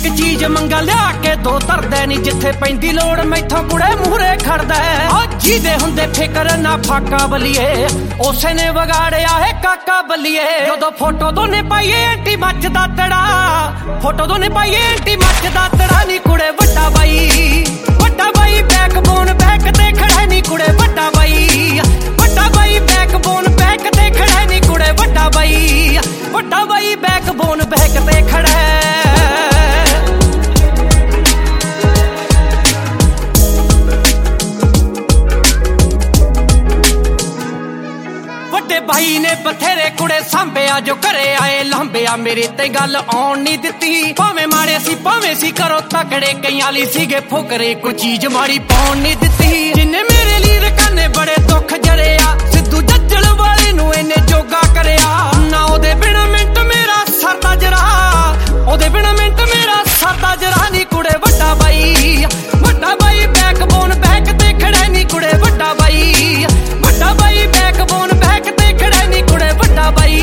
चीज मंगा लिया के दो तरदे नी जिथे पैंदी लोड़ मैथों कुड़े मूहरे खड़दा जिदे हुंदे फिकर ना फाका बलिए उसे ने वगाड़िया है काका बलिए जदों फोटो दोने पाईए एंटी मचदा तड़ा फोटो दोने पाईए एंटी मचदा तड़ा नी कुड़े वड्डा बाई बैकबोन बैक ते खड़ा नी कुड़े वड्डा बाई बैकबोन बैक ते खड़ा नी कुड़े वड्डा बाई बैकबोन बैक ते खड़ा भाई ने बथेरे कुड़े सांभे जो घरे आए लांभे मेरे ते गल आउण नहीं दित्ती भावें माड़े सी करो तगड़े कई आली सीगे फुकरे कोई चीज माड़ी पाउण नहीं दित्ती जिन्ने मेरे लिए रकाने बड़े दुख जरे आ सिद्धू जज्जल वाले नूं इन्ने जोगा करया ना ओदे बिना मिंट मेरा सरदा जरा ओदे बिना मिंट मेरा सरदा जरा नी कुड़े वड्डा बाई बैकबोन बैक ते खड़ा नी कुड़े वड्डा बाई बैकबोन बैक ते खड़ा नी कुड़े वड्डा बाई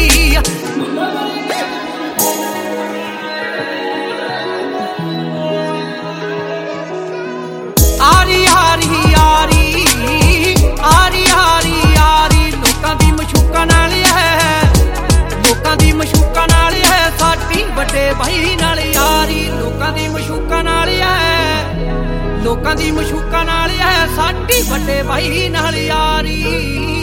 आरी हारी आरी आरी हारी आरी लोकां दी मशूका नाल है साडी बड़े भाई नाल यारी लोकां दी मशूका नाल है साडी बड़े भाई नाल यारी।